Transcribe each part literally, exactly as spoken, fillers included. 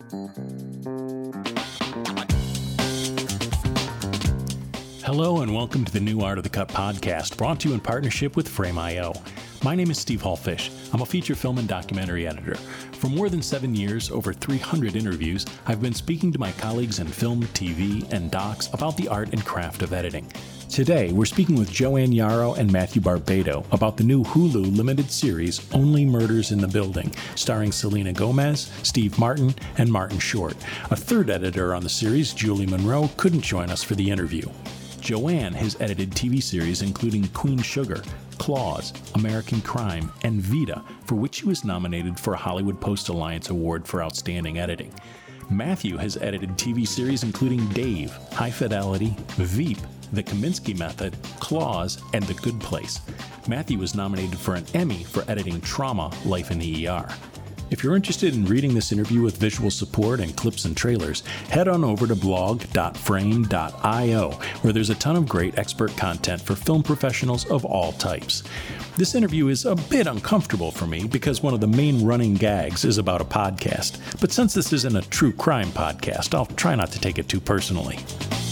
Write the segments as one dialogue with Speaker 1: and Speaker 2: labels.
Speaker 1: Hello and welcome to the New Art of the Cut podcast, brought to you in partnership with Frame dot I O. My name is Steve Hallfish. I'm a feature film and documentary editor. For more than seven years, over three hundred interviews, I've been speaking to my colleagues in film, T V, and docs about the art and craft of editing. Today, we're speaking with Joanne Yarrow and Matthew Barbado about the new Hulu limited series, Only Murders in the Building, starring Selena Gomez, Steve Martin, and Martin Short. A third editor on the series, Julie Monroe, couldn't join us for the interview. Joanne has edited T V series including Queen Sugar, Claws, American Crime, and Vita, for which she was nominated for a Hollywood Post Alliance Award for Outstanding Editing. Matthew has edited T V series including Dave, High Fidelity, Veep, The Kaminsky Method, Claws, and The Good Place. Matthew was nominated for an Emmy for editing Trauma, Life in the E R. If you're interested in reading this interview with visual support and clips and trailers, head on over to blog dot frame dot I O, where there's a ton of great expert content for film professionals of all types. This interview is a bit uncomfortable for me because one of the main running gags is about a podcast. But since this isn't a true crime podcast, I'll try not to take it too personally.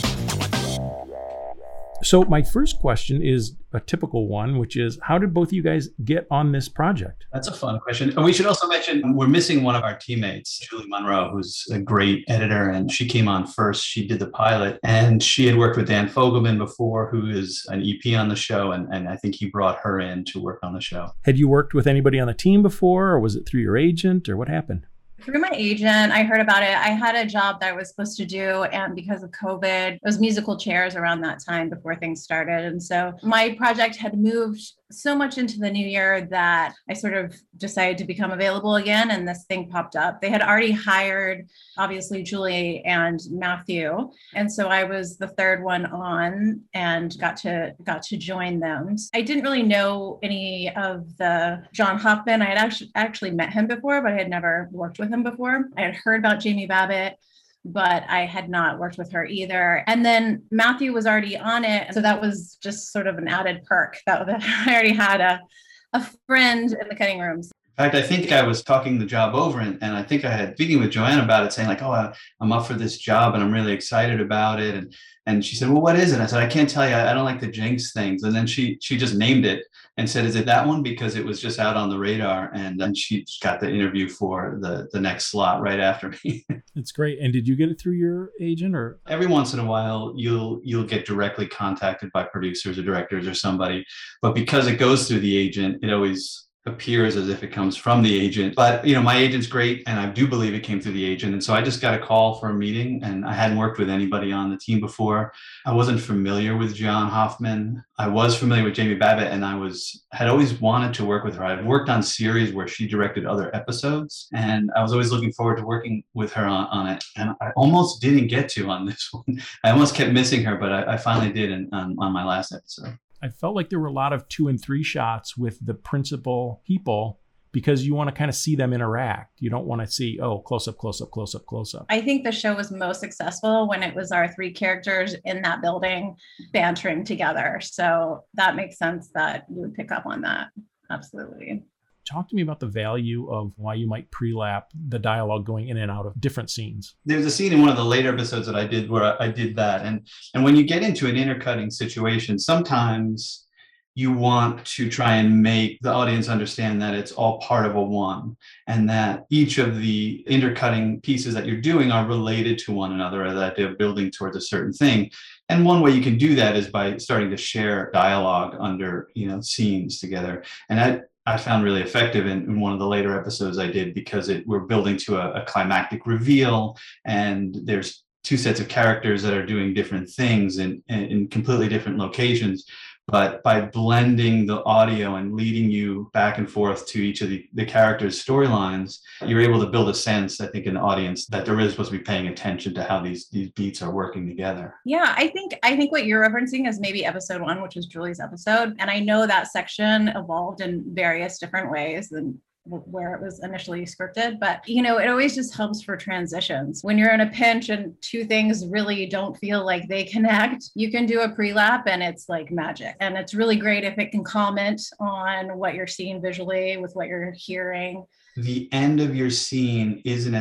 Speaker 1: So my first question is a typical one, which is, how did both of you guys get on this project?
Speaker 2: That's a fun question. And we should also mention we're missing one of our teammates, Julie Monroe, who's a great editor, and she came on first. She did the pilot, and she had worked with Dan Fogelman before, who is an E P on the show, and, and I think he brought her in to work on the show.
Speaker 1: Had you worked with anybody on the team before, or was it through your agent, or what happened?
Speaker 3: Through my agent, I heard about it. I had a job that I was supposed to do, and because of COVID, it was musical chairs around that time before things started. And so my project had moved so much into the new year that I sort of decided to become available again, and this thing popped up. They had already hired, obviously, Julie and Matthew, and so I was the third one on and got to got to join them. I didn't really know any of the John Hoffman. I had actually actually met him before, but I had never worked with him before. I had heard about Jamie Babbitt, but I had not worked with her either. And then Matthew was already on it. So that was just sort of an added perk that, that I already had a, a friend in the cutting rooms.
Speaker 2: In fact, I think I was talking the job over, and, and I think I had speaking with Joanne about it, saying like, oh, I, I'm up for this job and I'm really excited about it. And and she said, well, what is it? I said, I can't tell you. I don't like to jinx things. And then she she just named it and said, is it that one? Because it was just out on the radar. And then she got the interview for the, the next slot right after me.
Speaker 1: It's great. And did you get it through your agent, or?
Speaker 2: Every once in a while, you'll you'll get directly contacted by producers or directors or somebody. But because it goes through the agent, it always appears as if it comes from the agent. But, you know, my agent's great, and I do believe it came through the agent. And so I just got a call for a meeting, and I hadn't worked with anybody on the team before. I wasn't familiar with John Hoffman. I was familiar with Jamie Babbitt, and I was had always wanted to work with her. I'd worked on series where she directed other episodes, and I was always looking forward to working with her on, on it. And I almost didn't get to on this one. I almost kept missing her, but I, I finally did in, on, on my last episode.
Speaker 1: I felt like there were a lot of two and three shots with the principal people because you want to kind of see them interact. You don't want to see, oh, close up, close up, close up, close up.
Speaker 3: I think the show was most successful when it was our three characters in that building bantering together. So that makes sense that you would pick up on that. Absolutely.
Speaker 1: Talk to me about the value of why you might pre-lap the dialogue going in and out of different scenes.
Speaker 2: There's a scene in one of the later episodes that I did where I did that. And, and when you get into an intercutting situation, sometimes you want to try and make the audience understand that it's all part of a one, and that each of the intercutting pieces that you're doing are related to one another, or that they're building towards a certain thing. And one way you can do that is by starting to share dialogue under, you know, scenes together. And that I found really effective in, in one of the later episodes I did, because it we're building to a, a climactic reveal, and there's two sets of characters that are doing different things in, in, in completely different locations. But by blending the audio and leading you back and forth to each of the, the characters' storylines, you're able to build a sense, I think, in the audience that they're really supposed to be paying attention to how these, these beats are working together.
Speaker 3: Yeah, I think I think what you're referencing is maybe episode one, which was Julie's episode. And I know that section evolved in various different ways than where it was initially scripted, but you know, it always just helps for transitions. When you're in a pinch and two things really don't feel like they connect, you can do a pre-lap and it's like magic. And it's really great if it can comment on what you're seeing visually with what you're hearing.
Speaker 2: The end of your scene isn't as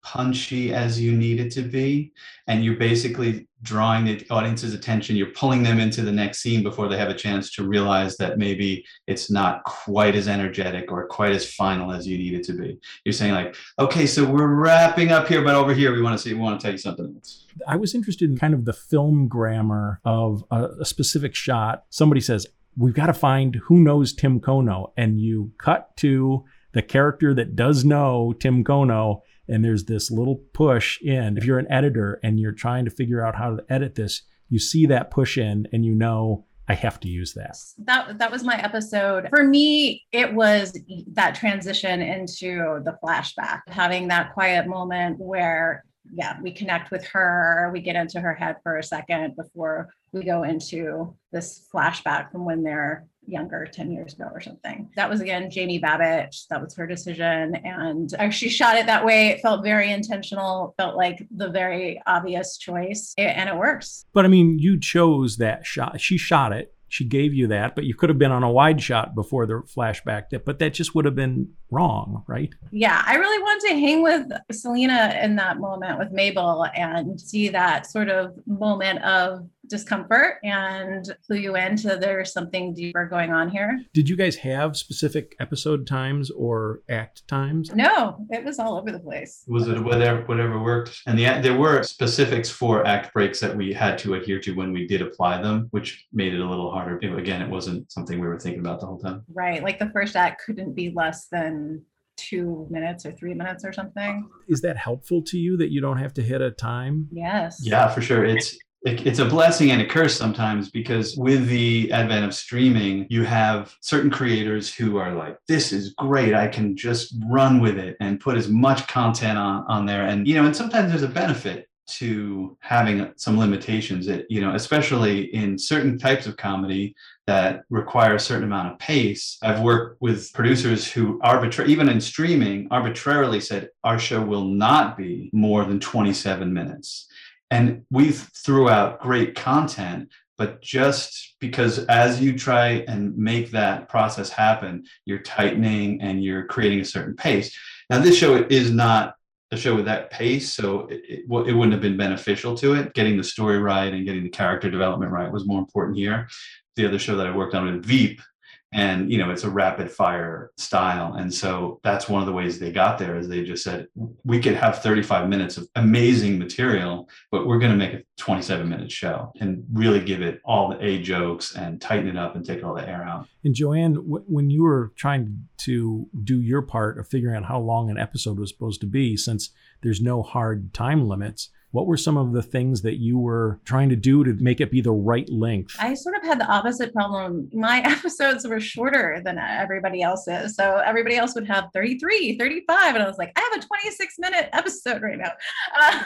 Speaker 2: punchy as you need it to be, and you're basically drawing the audience's attention. You're pulling them into the next scene before they have a chance to realize that maybe it's not quite as energetic or quite as final as you need it to be. You're saying like, okay, so we're wrapping up here, but over here we want to see, we want to tell you something else.
Speaker 1: I was interested in kind of the film grammar of a, a specific shot. Somebody says, we've got to find who knows Tim Kono, and you cut to the character that does know Tim Kono, and there's this little push in. If you're an editor and you're trying to figure out how to edit this, you see that push in and you know, I have to use that.
Speaker 3: That that was my episode. For me, it was that transition into the flashback, having that quiet moment where, yeah, we connect with her, we get into her head for a second before we go into this flashback from when they're younger, ten years ago or something. That was, again, Jamie Babbage. That was her decision. And she shot it that way. It felt very intentional, felt like the very obvious choice, and it works.
Speaker 1: But I mean, you chose that shot. She shot it. She gave you that, but you could have been on a wide shot before the flashback, but that just would have been wrong, right?
Speaker 3: Yeah, I really wanted to hang with Selena in that moment with Mabel and see that sort of moment of discomfort and clue you into there's something deeper going on here.
Speaker 1: Did you guys have specific episode times or act times?
Speaker 3: No, it was all over the place.
Speaker 2: Was it whatever whatever worked? And the, there were specifics for act breaks that we had to adhere to when we did apply them, which made it a little harder. Again, it wasn't something we were thinking about the whole time.
Speaker 3: Right. Like the first act couldn't be less than two minutes or three minutes or something.
Speaker 1: Is that helpful to you that you don't have to hit a time?
Speaker 3: Yes.
Speaker 2: Yeah, for sure. It's It's a blessing and a curse sometimes, because with the advent of streaming, you have certain creators who are like, this is great. I can just run with it and put as much content on, on there. And, you know, and sometimes there's a benefit to having some limitations that, you know, especially in certain types of comedy that require a certain amount of pace. I've worked with producers who arbitrarily, even in streaming, arbitrarily said, our show will not be more than twenty-seven minutes. And we threw out great content, but just because as you try and make that process happen, you're tightening and you're creating a certain pace. Now, this show is not a show with that pace, so it, it, it wouldn't have been beneficial to it. Getting the story right and getting the character development right was more important here. The other show that I worked on with Veep, and, you know, it's a rapid fire style. And so that's one of the ways they got there, is they just said, we could have thirty-five minutes of amazing material, but we're going to make a twenty-seven minute show and really give it all the A jokes and tighten it up and take all the air out.
Speaker 1: And Joanne, w- when you were trying to do your part of figuring out how long an episode was supposed to be, since there's no hard time limits, what were some of the things that you were trying to do to make it be the right length?
Speaker 3: I sort of had the opposite problem. My episodes were shorter than everybody else's. So everybody else would have thirty-three, thirty-five. And I was like, I have a twenty-six minute episode right now. Uh,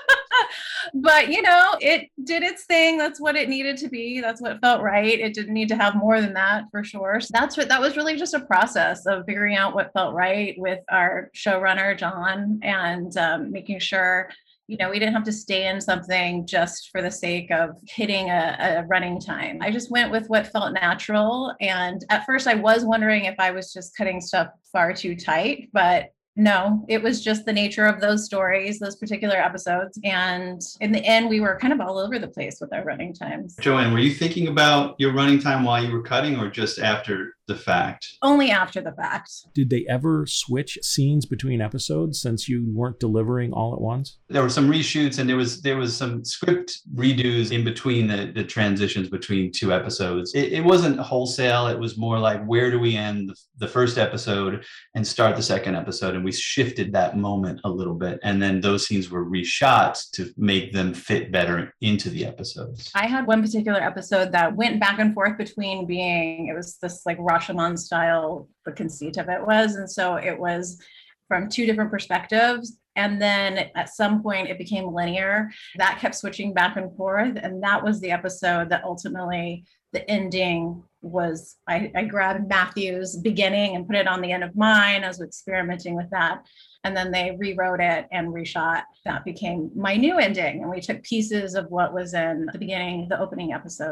Speaker 3: but, you know, it did its thing. That's what it needed to be. That's what felt right. It didn't need to have more than that, for sure. So that's what, that was really just a process of figuring out what felt right with our showrunner, John, and um, making sure, you know, we didn't have to stay in something just for the sake of hitting a, a running time. I just went with what felt natural. And at first I was wondering if I was just cutting stuff far too tight, but no, it was just the nature of those stories, those particular episodes. And in the end, we were kind of all over the place with our running times.
Speaker 2: Joanne, were you thinking about your running time while you were cutting, or just after the fact?
Speaker 3: Only after the fact.
Speaker 1: Did they ever switch scenes between episodes since you weren't delivering all at once?
Speaker 2: There were some reshoots, and there was there was some script redos in between the, the transitions between two episodes. It, it wasn't wholesale. It was more like, where do we end the, the first episode and start the second episode? And we shifted that moment a little bit. And then those scenes were reshot to make them fit better into the episodes.
Speaker 3: I had one particular episode that went back and forth between being, it was this like Rashomon style, the conceit of it was. And so it was from two different perspectives. And then at some point it became linear. That kept switching back and forth. And that was the episode that ultimately the ending was, I, I grabbed Matthew's beginning and put it on the end of mine. I was experimenting with that. And then they rewrote it and reshot. That became my new ending. And we took pieces of what was in the beginning, the opening episode.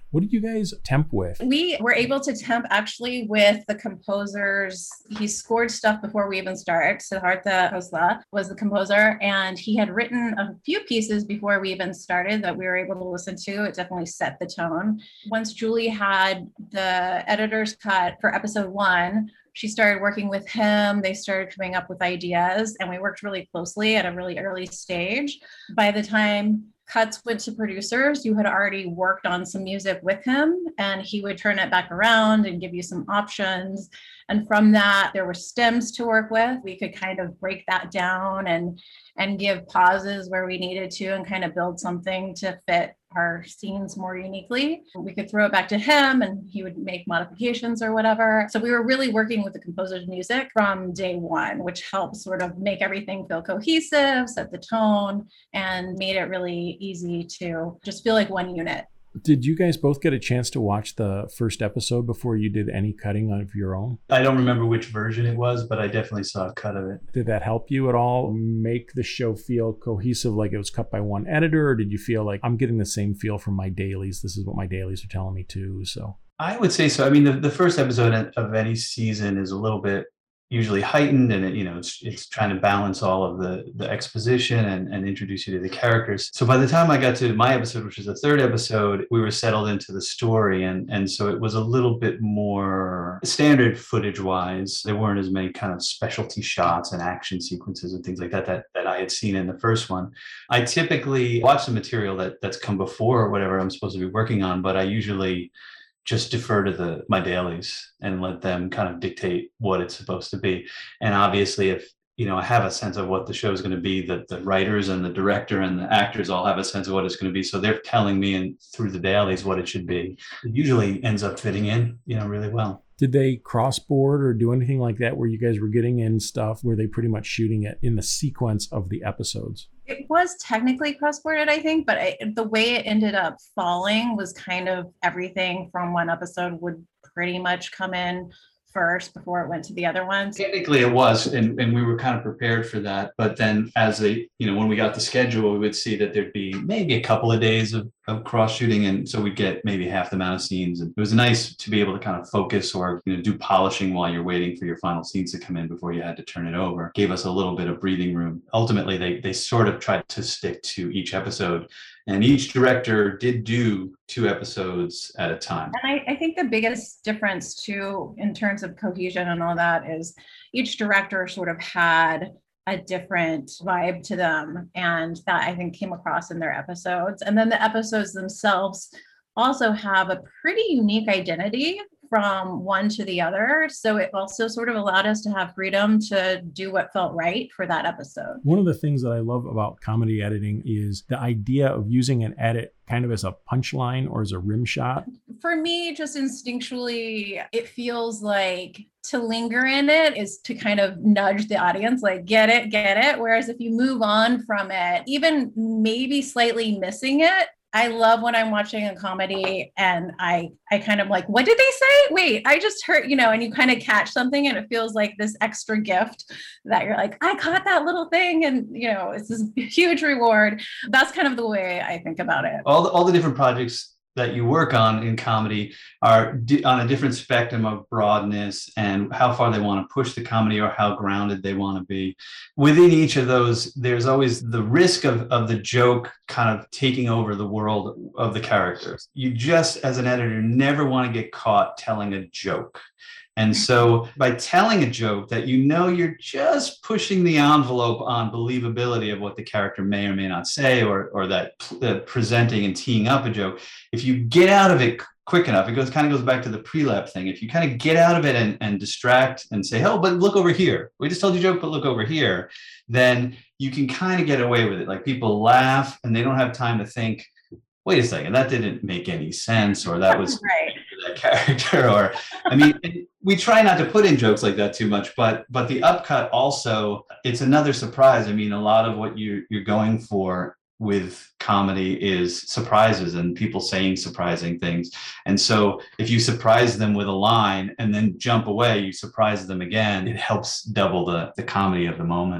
Speaker 1: What did you guys temp with?
Speaker 3: We were able to temp actually with the composers. He scored stuff before we even started. Siddhartha Khosla was the composer, and he had written a few pieces before we even started that we were able to listen to. It definitely set the tone. Once Julie had the editor's cut for episode one, she started working with him. They started coming up with ideas, and we worked really closely at a really early stage. By the time cuts went to producers, you had already worked on some music with him, and he would turn it back around and give you some options. And from that, there were stems to work with. We could kind of break that down and and give pauses where we needed to and kind of build something to fit our scenes more uniquely. We could throw it back to him and he would make modifications or whatever. So we were really working with the composer's music from day one, which helped sort of make everything feel cohesive, set the tone, and made it really easy to just feel like one unit.
Speaker 1: Did you guys both get a chance to watch the first episode before you did any cutting of your own?
Speaker 2: I don't remember which version it was, but I definitely saw a cut of it.
Speaker 1: Did that help you at all make the show feel cohesive, like it was cut by one editor? Or did you feel like I'm getting the same feel from my dailies? This is what my dailies are telling me too. So
Speaker 2: I would say so. I mean, the, the first episode of any season is a little bit usually heightened, and it, you know, it's it's trying to balance all of the the exposition and, and introduce you to the characters. So by the time I got to my episode, which was the third episode, we were settled into the story, and and so it was a little bit more standard footage wise. There weren't as many kind of specialty shots and action sequences and things like that that, that I had seen in the first one. I typically watch the material that that's come before or whatever I'm supposed to be working on, but I usually just defer to the my dailies and let them kind of dictate what it's supposed to be. And obviously, if you know, I have a sense of what the show is going to be, that the writers and the director and the actors all have a sense of what it's going to be. So they're telling me and through the dailies what it should be. It usually ends up fitting in, you know, really well.
Speaker 1: Did they cross-board or do anything like that where you guys were getting in stuff? Were they pretty much shooting it in the sequence of the episodes?
Speaker 3: It was technically cross-boarded, I think, but I, the way it ended up falling was kind of everything from one episode would pretty much come in first before it went to the other ones.
Speaker 2: Technically it was, and, and we were kind of prepared for that. But then as they, you know, when we got the schedule, we would see that there'd be maybe a couple of days of, of cross shooting. And so we'd get maybe half the amount of scenes. And it was nice to be able to kind of focus or, you know, do polishing while you're waiting for your final scenes to come in before you had to turn it over. Gave us a little bit of breathing room. Ultimately, they they sort of tried to stick to each episode. And each director did do two episodes at a time.
Speaker 3: And I, I think the biggest difference too, in terms of cohesion and all that, is each director sort of had a different vibe to them. And that I think came across in their episodes. And then the episodes themselves also have a pretty unique identity from one to the other. So it also sort of allowed us to have freedom to do what felt right for that episode.
Speaker 1: One of the things that I love about comedy editing is the idea of using an edit kind of as a punchline or as a rim shot.
Speaker 3: For me, just instinctually, it feels like to linger in it is to kind of nudge the audience, like, get it, get it. Whereas if you move on from it, even maybe slightly missing it, I love when I'm watching a comedy and I I kind of like, what did they say? Wait, I just heard, you know, and you kind of catch something and it feels like this extra gift that you're like, I caught that little thing. And, you know, it's this huge reward. That's kind of the way I think about it.
Speaker 2: All the, all the different projects that you work on in comedy are di- on a different spectrum of broadness and how far they want to push the comedy or how grounded they want to be. Within each of those, there's always the risk of, of the joke kind of taking over the world of the characters. You just, as an editor, never want to get caught telling a joke. And so by telling a joke that you know you're just pushing the envelope on believability of what the character may or may not say, or or that uh, presenting and teeing up a joke, if you get out of it quick enough, it goes kind of goes back to the pre-lap thing. If you kind of get out of it and, and distract and say, oh, but look over here. We just told you a joke, but look over here. Then you can kind of get away with it. Like people laugh and they don't have time to think, wait a second, that didn't make any sense, or that was
Speaker 3: right.
Speaker 2: That character, or I mean, we try not to put in jokes like that too much, but but the upcut also, it's another surprise. I mean, a lot of what you you're going for with comedy is surprises and people saying surprising things. And so if you surprise them with a line and then jump away, you surprise them again, it helps double the the comedy of the moment.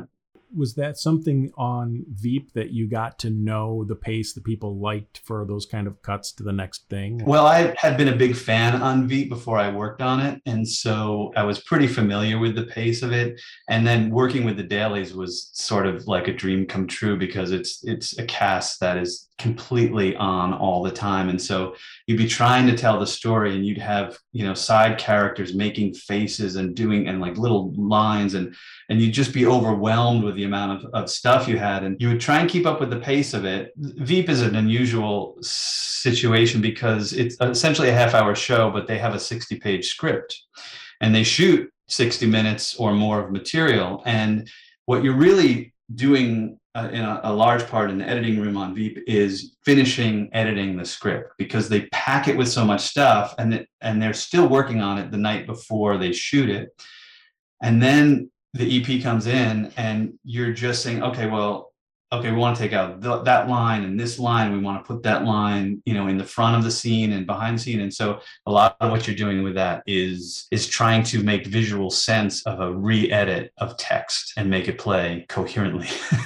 Speaker 1: Was that something on Veep that you got to know the pace that people liked for those kind of cuts to the next thing?
Speaker 2: Well, I had been a big fan on Veep before I worked on it. And so I was pretty familiar with the pace of it. And then working with the dailies was sort of like a dream come true because it's it's a cast that is completely on all the time. And so you'd be trying to tell the story and you'd have, you know, side characters making faces and doing and like little lines and and you'd just be overwhelmed with the amount of, of stuff you had. And you would try and keep up with the pace of it. Veep is an unusual situation because it's essentially a half hour show, but they have a sixty page script and they shoot sixty minutes or more of material. And what you're really doing uh, in a, a large part in the editing room on Veep is finishing editing the script because they pack it with so much stuff and, it, and they're still working on it the night before they shoot it. And then the E P comes in and you're just saying, okay, well, okay, we want to take out th- that line and this line. We want to put that line, you know, in the front of the scene and behind the scene. And so a lot of what you're doing with that is, is trying to make visual sense of a re-edit of text and make it play coherently.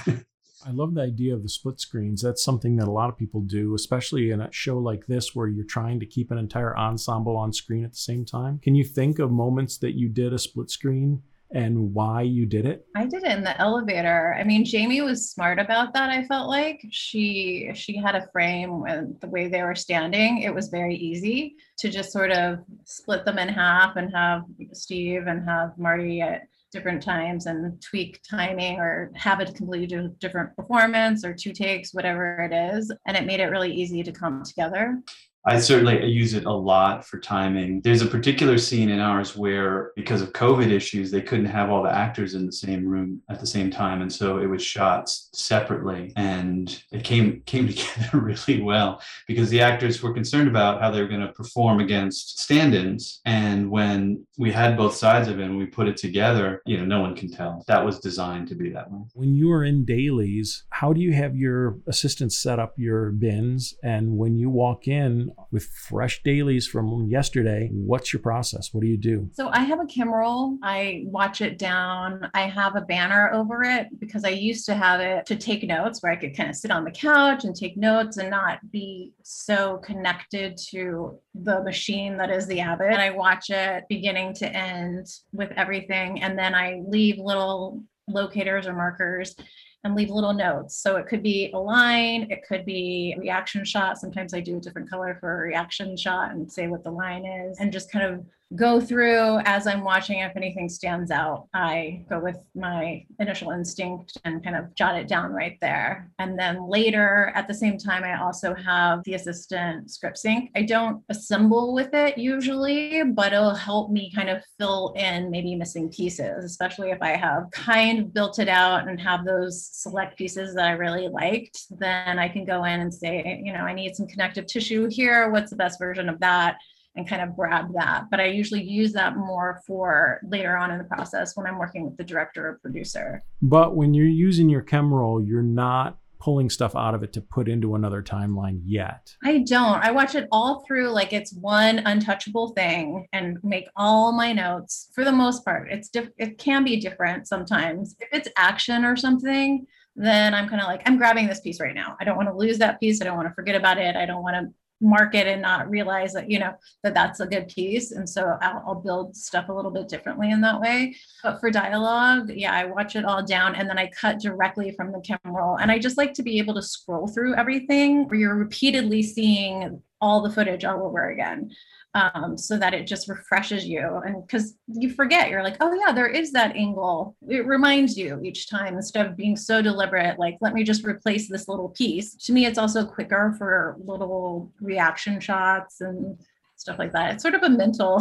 Speaker 1: I love the idea of the split screens. That's something that a lot of people do, especially in a show like this where you're trying to keep an entire ensemble on screen at the same time. Can you think of moments that you did a split screen and why you did it?
Speaker 3: I did it in the elevator. I mean, Jamie was smart about that. I felt like she she had a frame with the way they were standing. It was very easy to just sort of split them in half and have Steve and have Marty at different times and tweak timing or have a completely different performance or two takes, whatever it is. And it made it really easy to come together.
Speaker 2: I certainly use it a lot for timing. There's a particular scene in ours where, because of COVID issues, they couldn't have all the actors in the same room at the same time. And so it was shot separately and it came, came together really well because the actors were concerned about how they were going to perform against stand-ins. And when we had both sides of it and we put it together, you know, no one can tell. That was designed to be that way.
Speaker 1: When you are in dailies, how do you have your assistants set up your bins? And when you walk in, with fresh dailies from yesterday, what's your process? What do you do?
Speaker 3: So I have a camera roll. I watch it down. I have a banner over it because I used to have it to take notes where I could kind of sit on the couch and take notes and not be so connected to the machine that is the Avid. And I watch it beginning to end with everything. And then I leave little locators or markers and leave little notes. So it could be a line, it could be a reaction shot. Sometimes I do a different color for a reaction shot and say what the line is and just kind of go through as I'm watching. If anything stands out, I go with my initial instinct and kind of jot it down right there. And then later at the same time, I also have the assistant script sync. I don't assemble with it usually, but it'll help me kind of fill in maybe missing pieces, especially if I have kind of built it out and have those select pieces that I really liked. Then I can go in and say, you know, I need some connective tissue here. What's the best version of that? And kind of grab that. But I usually use that more for later on in the process when I'm working with the director or producer.
Speaker 1: But when you're using your chem roll, you're not pulling stuff out of it to put into another timeline yet.
Speaker 3: I don't. I watch it all through like it's one untouchable thing and make all my notes. For the most part, it's diff- it can be different sometimes. If it's action or something, then I'm kind of like, I'm grabbing this piece right now. I don't want to lose that piece. I don't want to forget about it. I don't want to mark it and not realize that, you know, that that's a good piece. And so I'll, I'll build stuff a little bit differently in that way. But for dialogue, yeah, I watch it all down and then I cut directly from the camera roll. And I just like to be able to scroll through everything where you're repeatedly seeing all the footage all over again. Um, so that it just refreshes you. And because you forget, you're like, oh yeah, there is that angle. It reminds you each time instead of being so deliberate, like, let me just replace this little piece. To me, it's also quicker for little reaction shots and stuff like that. It's sort of a mental,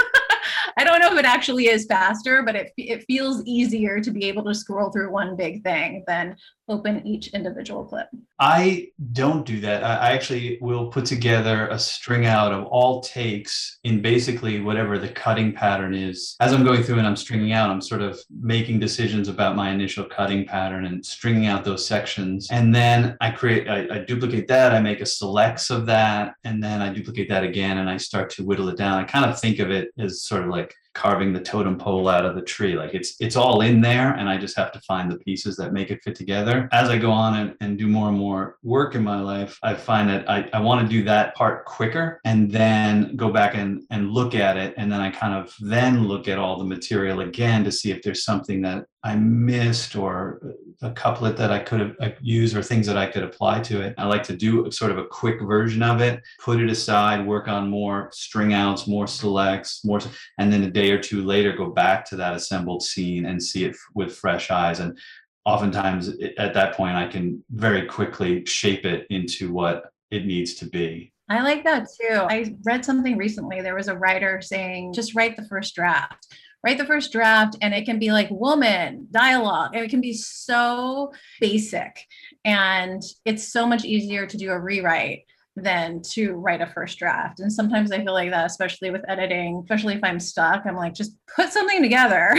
Speaker 3: I don't know if it actually is faster, but it it feels easier to be able to scroll through one big thing than open each individual clip.
Speaker 2: I don't do that. I actually will put together a string out of all takes in basically whatever the cutting pattern is. As I'm going through and I'm stringing out, I'm sort of making decisions about my initial cutting pattern and stringing out those sections. And then I create, I, I duplicate that, I make a selects of that, and then I duplicate that again and I start to whittle it down. I kind of think of it as sort of like carving the totem pole out of the tree. Like it's it's all in there, and I just have to find the pieces that make it fit together. As I go on and, and do more and more work in my life, I find that I, I want to do that part quicker and then go back and, and look at it. And then I kind of then look at all the material again to see if there's something that I missed or a couplet that I could have used or things that I could apply to it. I like to do sort of a quick version of it, put it aside, work on more string outs, more selects, more, and then a day or two later, go back to that assembled scene and see it with fresh eyes. And oftentimes at that point, I can very quickly shape it into what it needs to be.
Speaker 3: I like that too. I read something recently. There was a writer saying, just write the first draft. Write the first draft, and it can be like woman, dialogue, and it can be so basic. And it's so much easier to do a rewrite than to write a first draft. And sometimes I feel like that, especially with editing, especially if I'm stuck, I'm like, just put something together,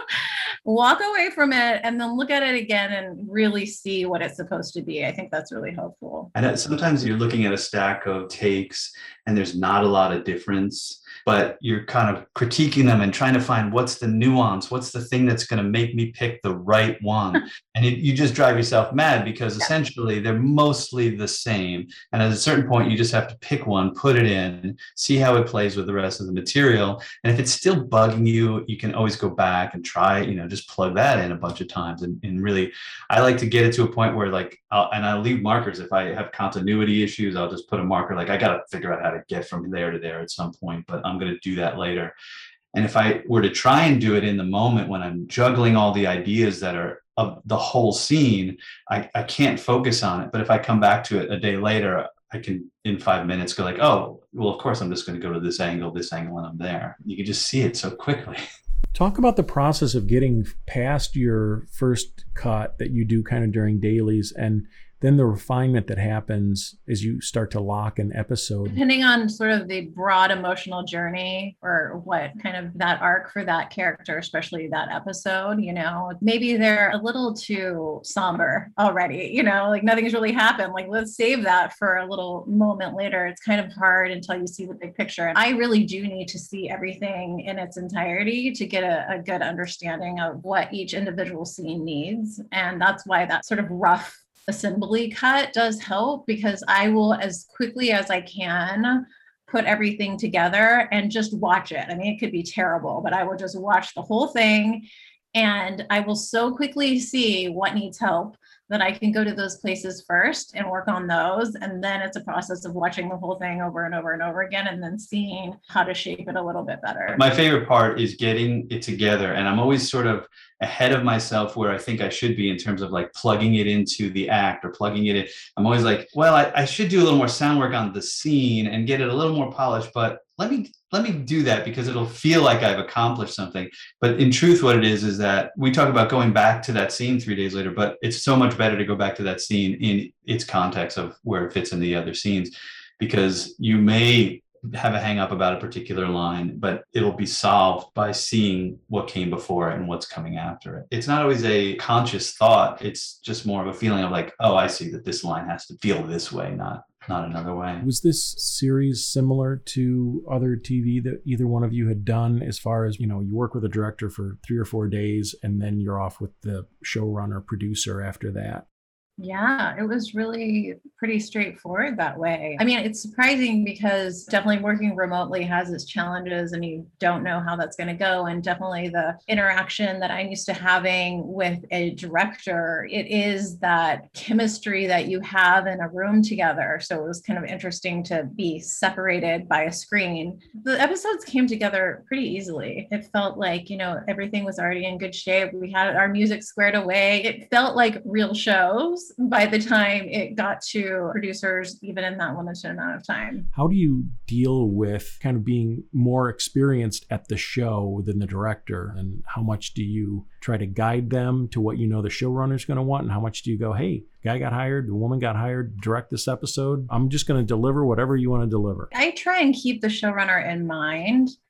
Speaker 3: walk away from it, and then look at it again and really see what it's supposed to be. I think that's really helpful.
Speaker 2: And sometimes you're looking at a stack of takes and there's not a lot of difference, but you're kind of critiquing them and trying to find what's the nuance, what's the thing that's going to make me pick the right one. And it, you just drive yourself mad because yeah. essentially they're mostly the same. And at a certain point, you just have to pick one, put it in, see how it plays with the rest of the material. And if it's still bugging you, you can always go back and try, you know, just plug that in a bunch of times. And, and really, I like to get it to a point where like, I'll, and I'll leave markers. If I have continuity issues, I'll just put a marker. Like I got to figure out how to get from there to there at some point, but I'm going to do that later. And if I were to try and do it in the moment when I'm juggling all the ideas that are of the whole scene, I, I can't focus on it. But if I come back to it a day later, I can in five minutes go like, oh, well, of course, I'm just going to go to this angle, this angle, and I'm there. You can just see it so quickly.
Speaker 1: Talk about the process of getting past your first cut that you do kind of during dailies, and then the refinement that happens as you start to lock an episode.
Speaker 3: Depending on sort of the broad emotional journey or what kind of that arc for that character, especially that episode, you know, maybe they're a little too somber already, you know, like nothing's really happened. Like, let's save that for a little moment later. It's kind of hard until you see the big picture. And I really do need to see everything in its entirety to get a, a good understanding of what each individual scene needs. And that's why that sort of rough assembly cut does help, because I will, as quickly as I can, put everything together and just watch it. I mean, it could be terrible, but I will just watch the whole thing, and I will so quickly see what needs help that I can go to those places first and work on those. And then it's a process of watching the whole thing over and over and over again, and then seeing how to shape it a little bit better.
Speaker 2: My favorite part is getting it together. And I'm always sort of ahead of myself where I think I should be in terms of like plugging it into the act or plugging it in. I'm always like, well, I, I should do a little more sound work on the scene and get it a little more polished, but let me let me do that because it'll feel like I've accomplished something. But in truth, what it is, is that we talk about going back to that scene three days later, but it's so much better to go back to that scene in its context of where it fits in the other scenes, because you may have a hang up about a particular line, but it'll be solved by seeing what came before it and what's coming after it. It's not always a conscious thought. It's just more of a feeling of like, oh, I see that this line has to feel this way, not not another way.
Speaker 1: Was this series similar to other T V that either one of you had done, as far as, you know, you work with a director for three or four days and then you're off with the showrunner producer after that?
Speaker 3: Yeah, it was really pretty straightforward that way. I mean, it's surprising because definitely working remotely has its challenges and you don't know how that's going to go. And definitely the interaction that I'm used to having with a director, it is that chemistry that you have in a room together. So it was kind of interesting to be separated by a screen. The episodes came together pretty easily. It felt like, you know, everything was already in good shape. We had our music squared away. It felt like real shows by the time it got to producers, even in that limited amount of time.
Speaker 1: How do you deal with kind of being more experienced at the show than the director? And how much do you try to guide them to what you know the showrunner's going to want? And how much do you go, hey, guy got hired, the woman got hired, direct this episode. I'm just going to deliver whatever you want to deliver.
Speaker 3: I try and keep the showrunner in mind.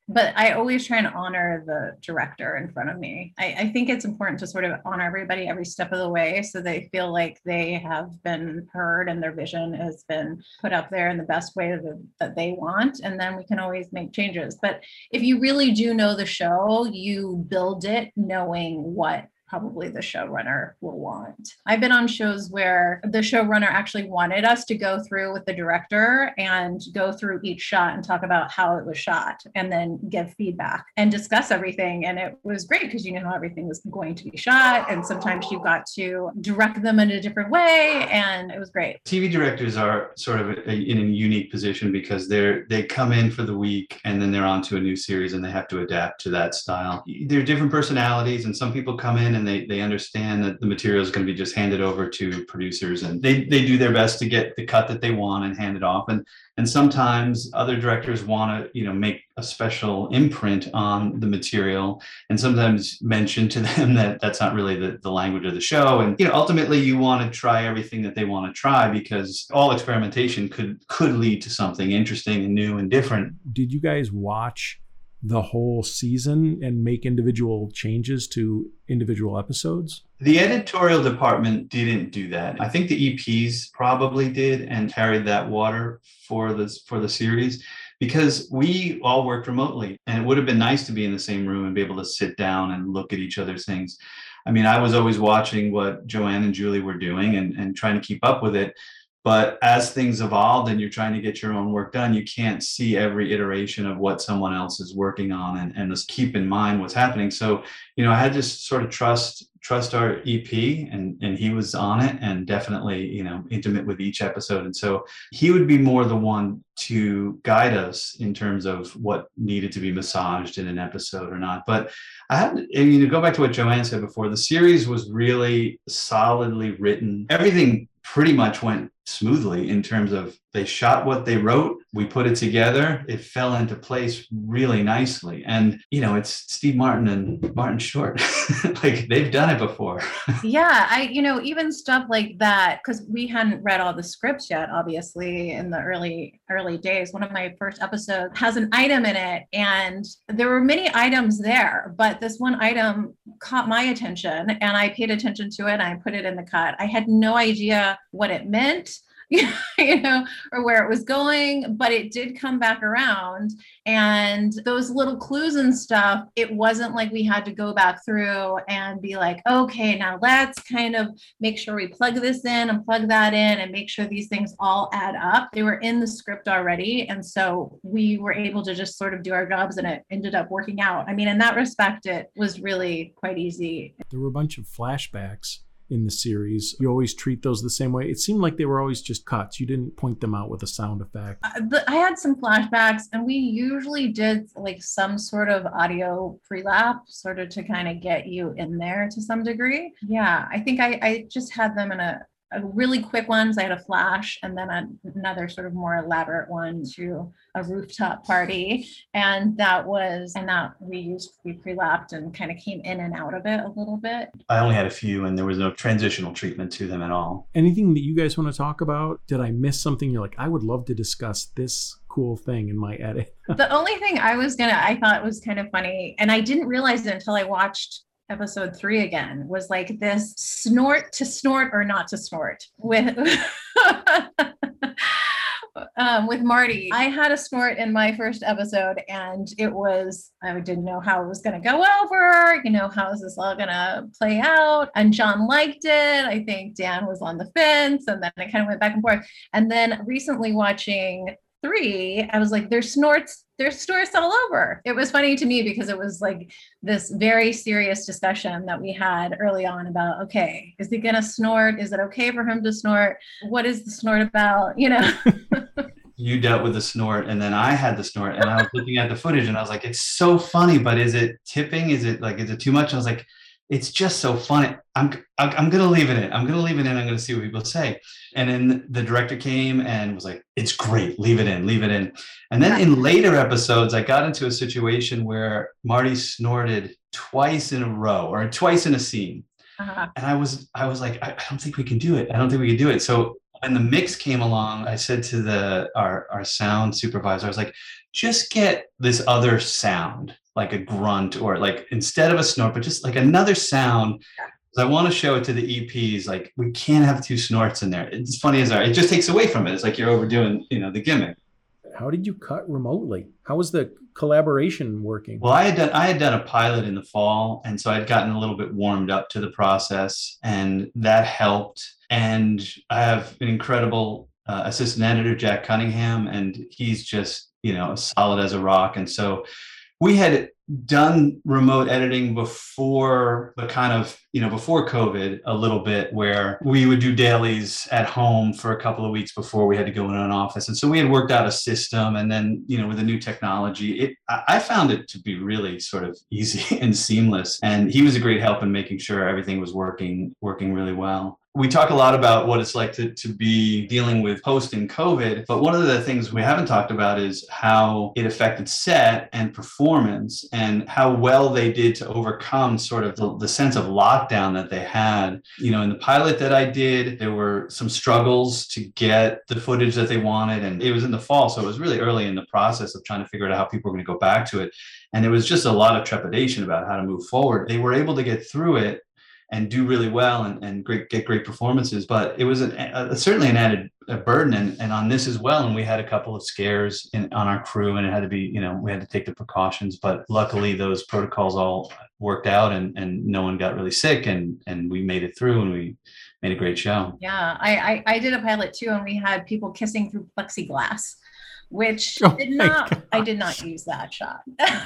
Speaker 3: but I always try and honor the director in front of me. I, I think it's important to sort of honor everybody every step of the way so they feel like they have been heard and their vision has been put up there in the best way that, that they want. And then we can always make changes. But if you really do know the show, you build it knowing what probably the showrunner will want. I've been on shows where the showrunner actually wanted us to go through with the director and go through each shot and talk about how it was shot and then give feedback and discuss everything. And it was great because you know how everything was going to be shot. And sometimes you got to direct them in a different way. And it was great.
Speaker 2: T V directors are sort of a, in a unique position because they're, they come in for the week and then they're on to a new series and they have to adapt to that style. There are different personalities and some people come in and they, they understand that the material is going to be just handed over to producers and they, they do their best to get the cut that they want and hand it off. And, and sometimes other directors want to, you know, make a special imprint on the material and sometimes mention to them that that's not really the, the language of the show. And, you know, ultimately you want to try everything that they want to try because all experimentation could, could lead to something interesting and new and different.
Speaker 1: Did you guys watch the whole season and make individual changes to individual episodes?
Speaker 2: The editorial department didn't do that. I think the E Ps probably did and carried that water for this for the series because we all worked remotely and it would have been nice to be in the same room and be able to sit down and look at each other's things. I mean, I was always watching what Joanne and Julie were doing and, and trying to keep up with it. But as things evolved and you're trying to get your own work done, you can't see every iteration of what someone else is working on and, and just keep in mind what's happening. So, you know, I had to sort of trust trust our E P and, and he was on it and definitely, you know, intimate with each episode. And so he would be more the one to guide us in terms of what needed to be massaged in an episode or not. But I had, and, you know, go back to what Joanne said before, the series was really solidly written. Everything pretty much went smoothly in terms of they shot what they wrote, we put it together, it fell into place really nicely. And, you know, it's Steve Martin and Martin Short. Like they've done it before.
Speaker 3: Yeah, I, you know, even stuff like that, because we hadn't read all the scripts yet, obviously, in the early, early days. One of my first episodes has an item in it, and there were many items there, but this one item caught my attention, and I paid attention to it, and I put it in the cut. I had no idea what it meant, you know, or where it was going, but it did come back around. And those little clues and stuff, it wasn't like we had to go back through and be like, okay, now let's kind of make sure we plug this in and plug that in and make sure these things all add up. They were in the script already. And so we were able to just sort of do our jobs and it ended up working out. I mean, in that respect, it was really quite easy.
Speaker 1: There were a bunch of flashbacks in the series. You always treat those the same way. It seemed like they were always just cuts. You didn't point them out with a sound effect.
Speaker 3: Uh, but I had some flashbacks, and we usually did like some sort of audio pre-lap, sort of to kind of get you in there to some degree. Yeah, I think I, I just had them in a, a really quick ones. I had a flash and then a, another sort of more elaborate one to a rooftop party. And that was, and that we used, we pre-lapped and kind of came in and out of it a little bit.
Speaker 2: I only had a few and there was no transitional treatment to them at all.
Speaker 1: Anything that you guys want to talk about? Did I miss something? You're like, I would love to discuss this cool thing in my edit.
Speaker 3: The only thing I was gonna, I thought was kind of funny, and I didn't realize it until I watched episode three again, was like this snort to snort or not to snort with um, with Marty. I had a snort in my first episode, and it was, I didn't know how it was going to go over, you know, how is this all going to play out? And John liked it. I think Dan was on the fence, and then it kind of went back and forth. And then recently watching three, I was like, there's snorts, there's snorts all over. It was funny to me because it was like this very serious discussion that we had early on about, okay, is he gonna snort? Is it okay for him to snort? What is the snort about? You know?
Speaker 2: You dealt with the snort and then I had the snort and I was looking at the footage and I was like, it's so funny, but is it tipping? Is it like, is it too much? I was like, it's just so funny. I'm I'm going to leave it in. I'm going to leave it in. I'm going to see what people say. And then the director came and was like, it's great. Leave it in, leave it in. And then in later episodes, I got into a situation where Marty snorted twice in a row or twice in a scene. Uh-huh. And I was, I was like, I, I don't think we can do it. I don't think we can do it. So when the mix came along, I said to the our, our sound supervisor, I was like, just get this other sound, like a grunt or like instead of a snort, but just like another sound. I want to show it to the E Ps. Like, we can't have two snorts in there. It's funny as that. It just takes away from it. It's like you're overdoing, you know, the gimmick.
Speaker 4: How did you cut remotely? How was the collaboration working?
Speaker 2: Well, I had done I had done a pilot in the fall, and so I'd gotten a little bit warmed up to the process, and that helped. And I have an incredible uh, assistant editor, Jack Cunningham, and he's just, you know, solid as a rock. And so we had done remote editing before the kind of, you know, before COVID a little bit, where we would do dailies at home for a couple of weeks before we had to go in an office. And so we had worked out a system, and then, you know, with the new technology, it, I found it to be really sort of easy and seamless. And he was a great help in making sure everything was working, working really well. We talk a lot about what it's like to, to be dealing with posting COVID, but one of the things we haven't talked about is how it affected set and performance, and how well they did to overcome sort of the, the sense of lockdown that they had. You know, in the pilot that I did, there were some struggles to get the footage that they wanted, and it was in the fall, so it was really early in the process of trying to figure out how people were going to go back to it. And there was just a lot of trepidation about how to move forward. They were able to get through it and do really well and, and great, get great performances. But it was a, a, certainly an added a burden and, and on this as well. And we had a couple of scares in, on our crew, and it had to be, you know, we had to take the precautions, but luckily those protocols all worked out, and, and no one got really sick, and, and we made it through, and we made a great show.
Speaker 3: Yeah, I, I, I did a pilot too, and we had people kissing through plexiglass, which
Speaker 4: oh
Speaker 3: did not, I did not use that shot.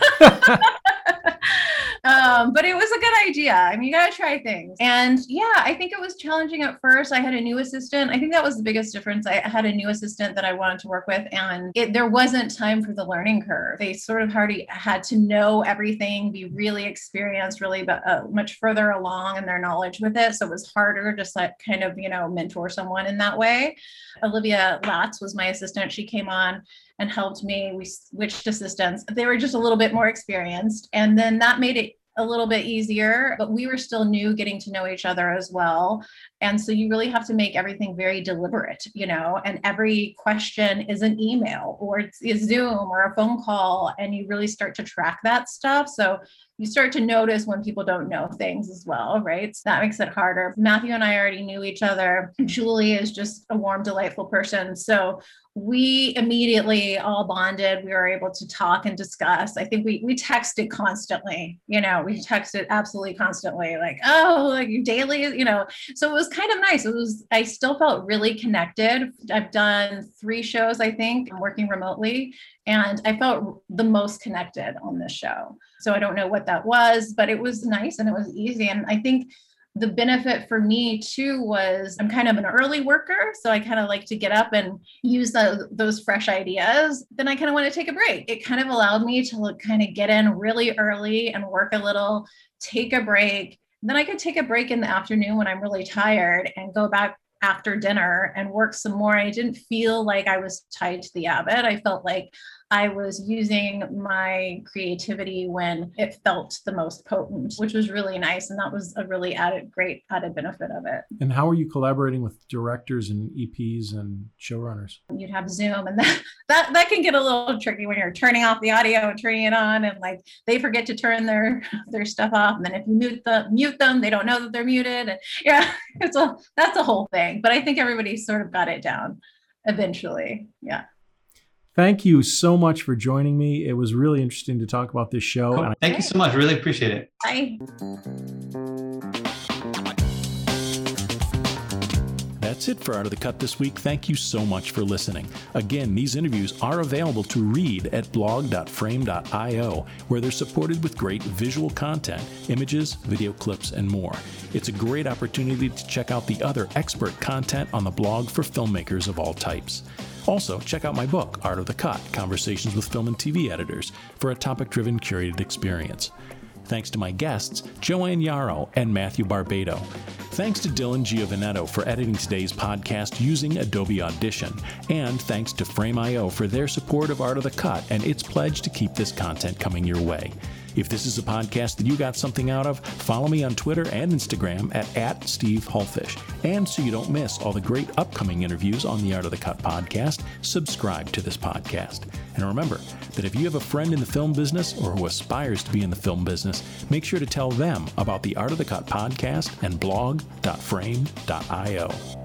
Speaker 3: Um, but it was a good idea. I mean, you got to try things. And yeah, I think it was challenging at first. I had a new assistant. I think that was the biggest difference. I had a new assistant that I wanted to work with, and it, there wasn't time for the learning curve. They sort of already had to know everything, be really experienced, really uh, much further along in their knowledge with it. So it was harder just like kind of, you know, mentor someone in that way. Olivia Latz was my assistant. She came on and helped me. We switched assistants. They were just a little bit more experienced. And then that made it a little bit easier, but we were still new, getting to know each other as well. And so you really have to make everything very deliberate, you know, and every question is an email or it's a Zoom or a phone call, and you really start to track that stuff. So you start to notice when people don't know things as well, right? So that makes it harder. Matthew and I already knew each other. Julie is just a warm, delightful person. So we immediately all bonded. We were able to talk and discuss. I think we we texted constantly, you know, we texted absolutely constantly, like, oh, like your daily, you know, so it was kind of nice. It was, I still felt really connected. I've done three shows, I think, working remotely, and I felt the most connected on this show. So I don't know what that was, but it was nice and it was easy. And I think the benefit for me too was I'm kind of an early worker. So I kind of like to get up and use the, those fresh ideas. Then I kind of want to take a break. It kind of allowed me to look, kind of get in really early and work a little, take a break. Then I could take a break in the afternoon when I'm really tired and go back after dinner and work some more. I didn't feel like I was tied to the Abbott. I felt like I was using my creativity when it felt the most potent, which was really nice. And that was a really added, great added benefit of it.
Speaker 4: And how are you collaborating with directors and E Ps and showrunners?
Speaker 3: You'd have Zoom, and that, that, that can get a little tricky when you're turning off the audio and turning it on, and like they forget to turn their, their stuff off. And then if you mute the mute them, they don't know that they're muted. And yeah, it's a, that's a whole thing. But I think everybody sort of got it down eventually. Yeah.
Speaker 4: Thank you so much for joining me. It was really interesting to talk about this show.
Speaker 2: Cool. Thank you so much. Really appreciate it.
Speaker 3: Bye.
Speaker 1: That's it for Art of the Cut this week. Thank you so much for listening. Again, these interviews are available to read at blog dot frame dot io, where they're supported with great visual content, images, video clips, and more. It's a great opportunity to check out the other expert content on the blog for filmmakers of all types. Also, check out my book, Art of the Cut, Conversations with Film and T V Editors, for a topic-driven curated experience. Thanks to my guests, Joanne Yarrow and Matthew Barbado. Thanks to Dylan Giovanetto for editing today's podcast using Adobe Audition. And thanks to Frame dot io for their support of Art of the Cut and its pledge to keep this content coming your way. If this is a podcast that you got something out of, follow me on Twitter and Instagram at, at Steve Hullfish. And so you don't miss all the great upcoming interviews on the Art of the Cut podcast, subscribe to this podcast. And remember that if you have a friend in the film business or who aspires to be in the film business, make sure to tell them about the Art of the Cut podcast and blog dot frame dot io.